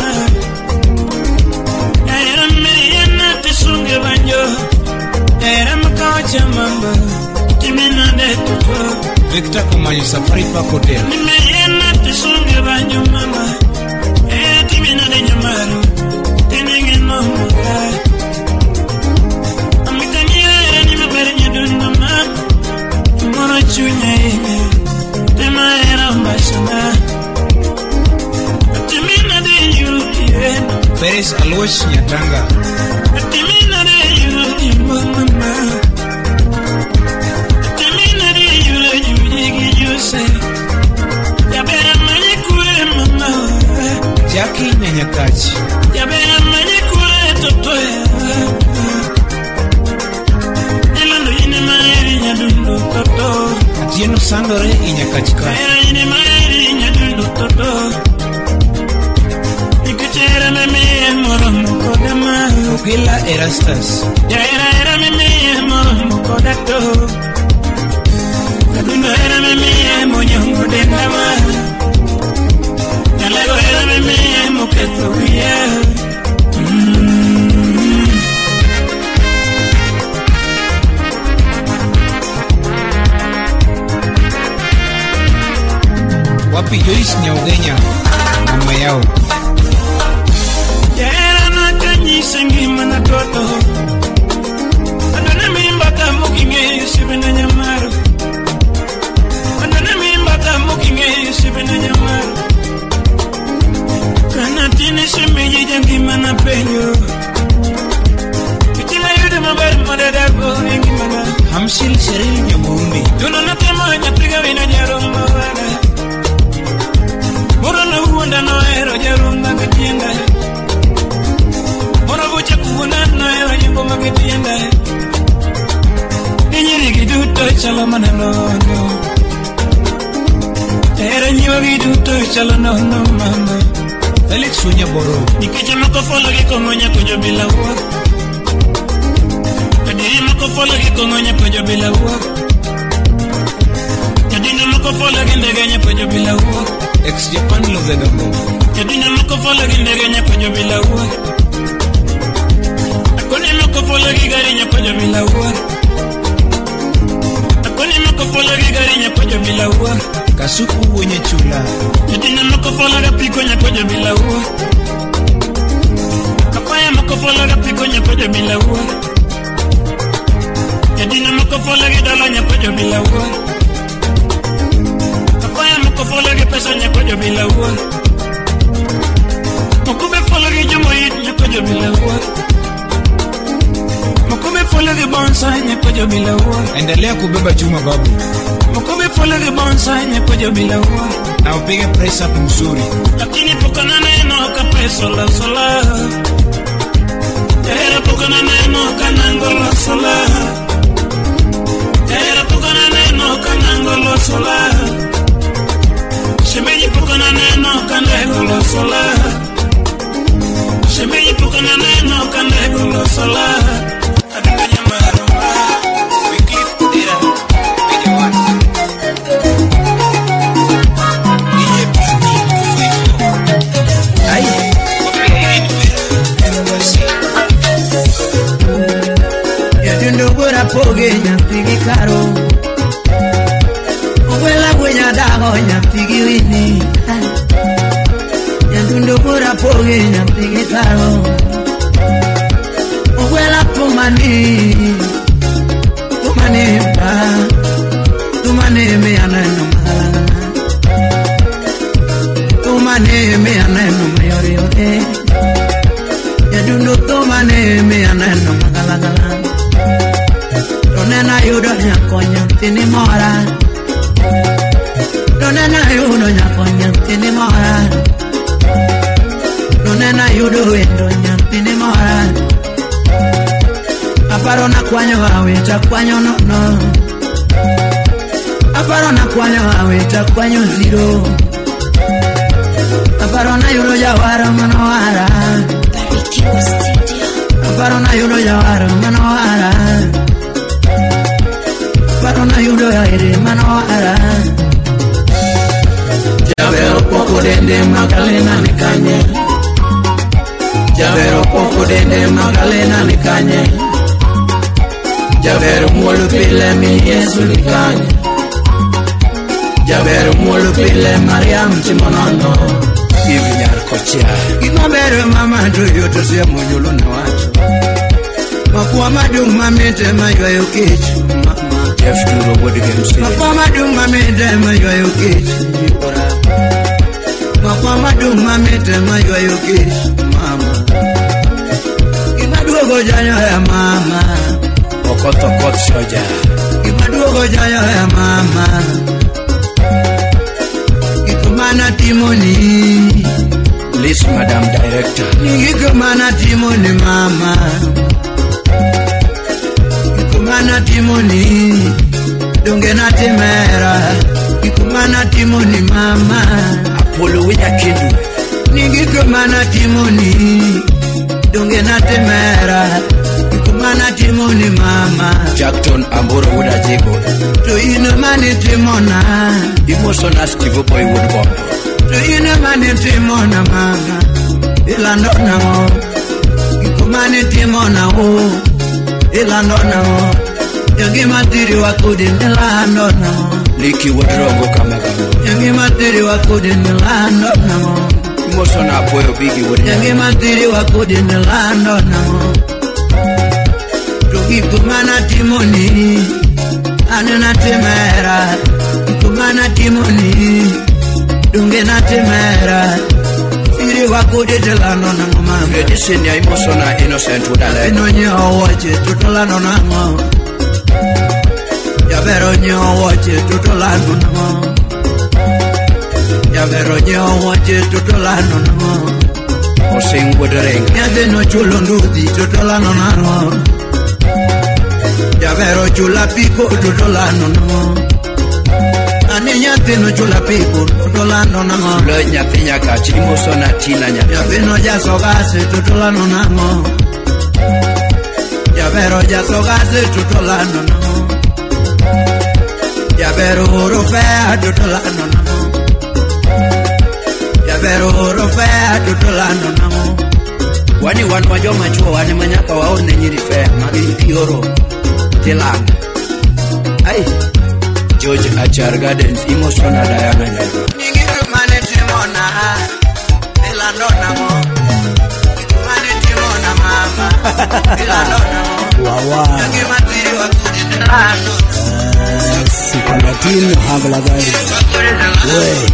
Era meriana tisunge banjo. Era makacha mama. Timina de tuto. Victor Kumanyi Safari Park Hotel. Meriana tisunge banjo mama. Era timina de nyamaru. Tinenge mama. Amikanyira era ni mabere nyadundo mama. Moro chunya ine. Tema era mbashana. Timina de yuki. Paris Alois Nyatanga. Timina de yuki mama. Timina de yuki yuse. Yabera manye kure mama. Jackie Nyanyakachi. Yabera manye kure totoya. Elando ine maeri nyadundo toto. Atieno Sandore Inyakachika. Ine maeri nyadundo toto. Ikachera meme moro mukodama. Ogila Erastus. Era meme moro mukodato. Kadundo era meme monyongo dendama. Yalego era meme moketoya. Wapi Joyce Nyaugenya. Mama yao. Era na kanyi sengi mana toto. Andana mimba kama kinge sibena nyamaru. Andana mimba kama kinge sibena nyamaru. Kana tini semeji jangi mana penyo. Kitila yude mabar madadago engi mana. Hamsil Seril Nyamumbi. Duno na tema nyapiga wina jarumba wada. Moro na huonda no ero jarumba katienda. Moro bucha kuona no ero jimbo makatienda. Ninyiri kiduto chalo manano no. Era nyiwa kiduto chalo no mama. Felix Unyaboro. Nikija makofolo kikongonya kujo bila uwa. Kadiri makofolo kikongonya kujo bila uwa. Kadiri makofolo kindegenya kujo bila uwa. Ex Japan Lozedomo. Kadiri makofolo kindegenya kujo bila uwa. Akoni makofolo kigarinya kujo bila uwa. Akoni makofolo kigarinya kujo bila uwa. Kasuku wenye chula. Kadiri makofolo kapikonya kujo bila uwa. Kapaya makofolo kapikonya kujo bila uwa. Kadiri makofolo kidalanya kujo bila uwa. Kapaya makofolo kipesa nyakujo bila uwa. Makube folo kijumo hit nyakujo bila uwa. Makube folo kibonsa nyakujo bila uwa. Endelea kubeba chuma babu. Makube folo kibonsa nyakujo bila uwa. Na upige press up mzuri. Lakini pukana neno kapeso la sola. Era pukana neno kanangolo sola. Era pukana neno kanangolo sola. Shemeji pukana neno kanangolo sola. Shemeji pukana neno kanangolo sola. Adika nyamaru. Wycliffe Kudira. Video one. Yadundugura poge nyampigi karo. Uwela gwenya dago nyampigi wini. Yadundugura poge nyampigi karo. Uwela tumani. Tumani mba. Tumani me anano mahalana. Tumani me anano mayori yote. Yadundu tumani me anano mahalana. Donena yudo nyakonya tini mora. Donena yudo nyakonya tini mora. Donena yudo wendo nyatini mora. Aparo na kwanyo awita kwanyo no. Aparo na kwanyo awita kwanyo zero. Aparona yulo jawara manawara Barikiwa Studio. Aparona yulo jawara manawara Aparona yulo yairi manawara Javero poco dende Magdalena nikanye Javero poco dende Magdalena nikanye Javero muolo pile mi Yesu nikanye Javero muolo pile Mariam chimonono Ivi nyar kochia Igomero mama doyo tosia munyulo na watu Makuwa madung mamete maywayo kichu Mama Jeff Duro wodi gemsi Makuwa madung mamete maywayo kichu Makuwa madung mamete maywayo kichu Mama Imaduogo janyo ya mama Okoto kot soja Imaduogo janyo ya mama Ikumana Timoni List Madam Director Ikumana Timoni mama Ikumana Timoni Dungena Timera Ikumana Timoni mama Apollo Winya Kindu Ikumana Timoni Dungena Timera Ikumana Timoni mama Jackton Amburo Wuda Jigo To ino mani Timona Emotional Steve Boy Woodbomb To ino mani Timona mama Ilando nango Ikumani Timona o Ilando nango Yangi matiri wakudi Ilando nango Liki Wodrongo Kamagamo Yangi matiri wakudi Ilando nango Emotional Boy Bigi Woodbomb Yangi matiri wakudi Ilando nango Ikumana Timoni Anena Timera Ikumana Timoni Dungena Timera Iri wakudi Tilano nango mama Medicine ya Imosona Innocent Udale Inonye owache tutolano nango Yavero nye owache tutolano nango Yavero nye owache tutolano nango Osing Wudereng Yadeno chulo nduthi tutolano nango Javero chula pico tutolano no Aninyate no chula pico tutolano no Le nyatinya kachimo sona tina nyati Javeno ya sogase tutolano no Javero ya sogase tutolano no Javero orofea tutolano no Javero orofea tutolano no Wani wanu wajoma chuo wani manyaka waone nyiri fea Magiri oro Tilang Ay George Achar Gardens Emotional Diana Nyago Ningiru mane timona Ilandona mo Mane timona mama Ilandona mo Wawa Yangi matiri wakudi Ilandona Sipalatin Hagla Gari Wey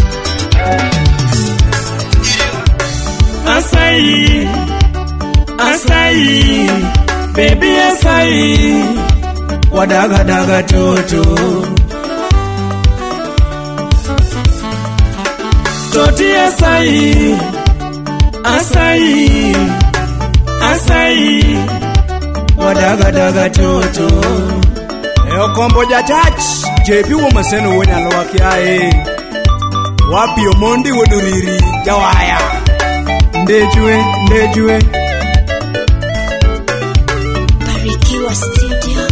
Asai Asai Baby Asai Wadaga daga toto Toti Asai Asai Asai Wadaga daga toto Eo kombo ja chach JP womaseno wonya lowa kiae Wapi omondi woduriri jawaya Ndejue Barikiwa Studio.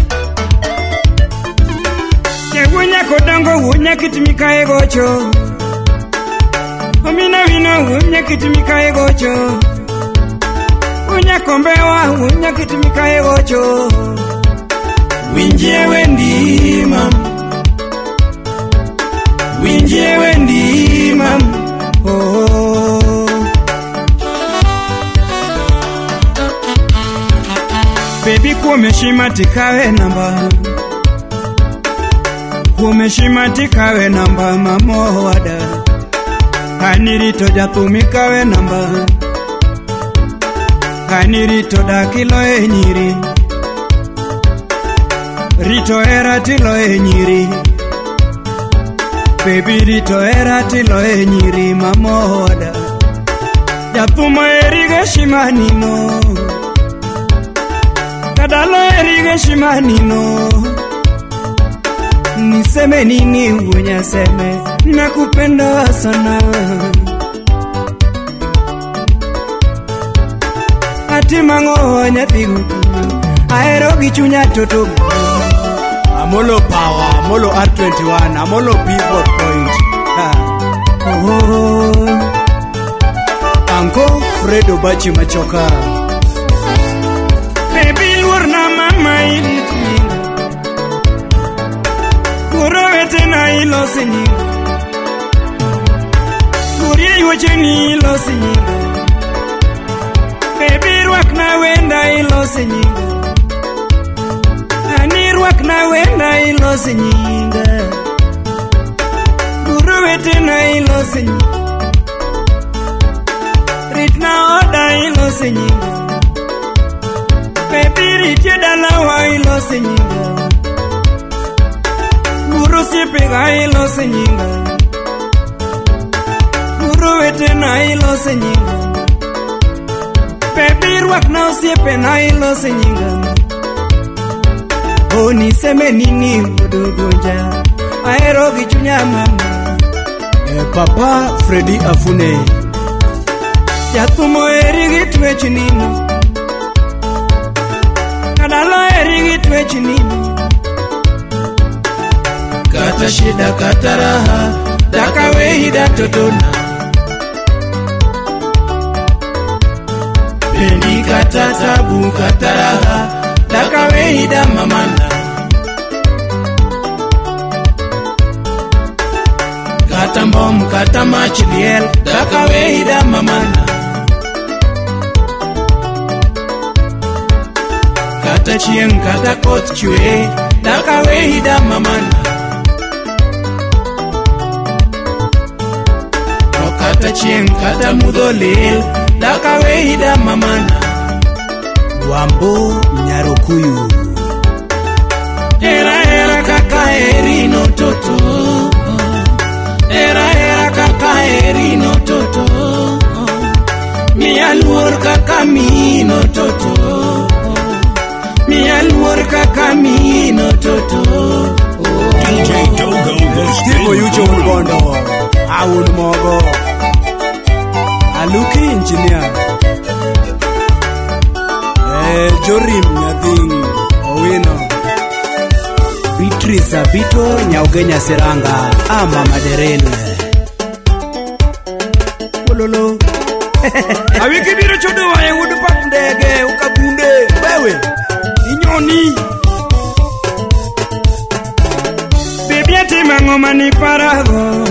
Wunya kodongo wunya kitimika egocho Omina wino wunya kitimika egocho Wunya kombewa wunya kitimika egocho Winjie wendi mam Winjie wendi mam Oh Baby kuomeshima tikawe namba Kuomeshima tikawe namba mamo wada Kanirito jatumikawe namba Kanirito dakilo nyiri Rito era tilo nyiri Baby rito era tilo nyiri mamo wada Japuma erige shimanino Kadalo erige shimanino Niseme nini unyaseme Nakupenda sana Atimango nyathigo ahero gi chunya toto. Amolo power, amolo R21, amolo pivot point. Anko Fredo Bachi Machoka. Baby lurna mama iliti Guro etena ilo sinyi Guri yucheni ilo sinyi Baby ruak na wenda ilo sinyi Ani ruak na wenda ilo sinyi Guro etena ilo sinyi Ritna oda ilo sinyi Baby ritie dala wa ilo senyinga Guru sipega ilo senyinga Guru wetena ilo senyinga Baby ruak na usiepe na ilo senyinga Oni seme nini udogonja Aero gichunya mama Papa Freddy Afune Yatumo eri gitwe chinino Kadalo eri gitwe chinino Kata shida kata raha Daka wehida totona Pendi kata tabu kata raha Daka wehida mamanda Kata mbom kata machiliel Daka wehida mamanda Kata chieng kata koth chwe Daka wehida mamanda Kata chieng kata mudho lil Daka wehida mamanda Wambo Nyarokuyu Era era kaka erino toto Era era kaka erino toto Mia luor kaka mino toto Mia luor kaka mino toto DJ Dogo the Steve Oyucho Ugondo Awul Mogo Aluki Engineer Jorim Nyading Owino Beatrice Abito Nyaugenya Seranga Ama Maderele Ololo Awiki biro chodo wa yudu pak ndege ukabunde wewe inyoni Baby ati mangoma ni parago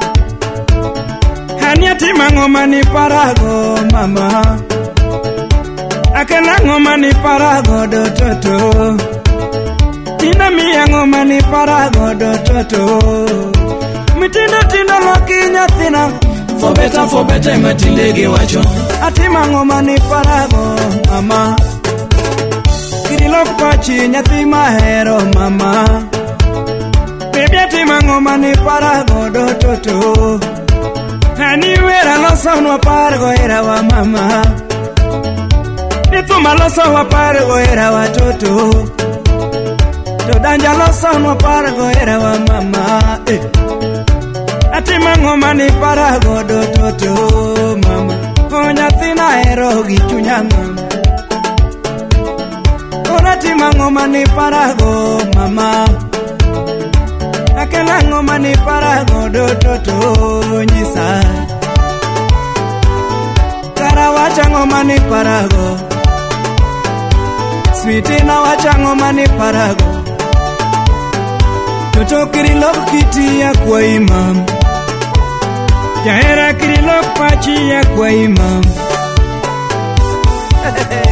Hani ati mangoma ni parago mama Akena ngoma ni parago do toto Tina miya ngoma ni parago do toto Mitinda tinda loki nyathina For better matindege wacho Ati mangoma ni parago mama Kirilok pachi nyathi mahero mama Baby ati mangoma ni parago do toto Hani wera loso nwa parago era wa mama Nituma loso wa parago era wa toto Todanja loso nwa parago era wa mama Ati mangoma ni parago do toto mama Onya thina ero gi chunya mama Ati mangoma ni parago mama Akela ngoma ni parago do toto nyisa Karawacha ngoma ni parago Sweetie na wacha ngoma ni parago Toto kirilok kiti ya kwa imam Jahera kirilok pachi ya kwa imam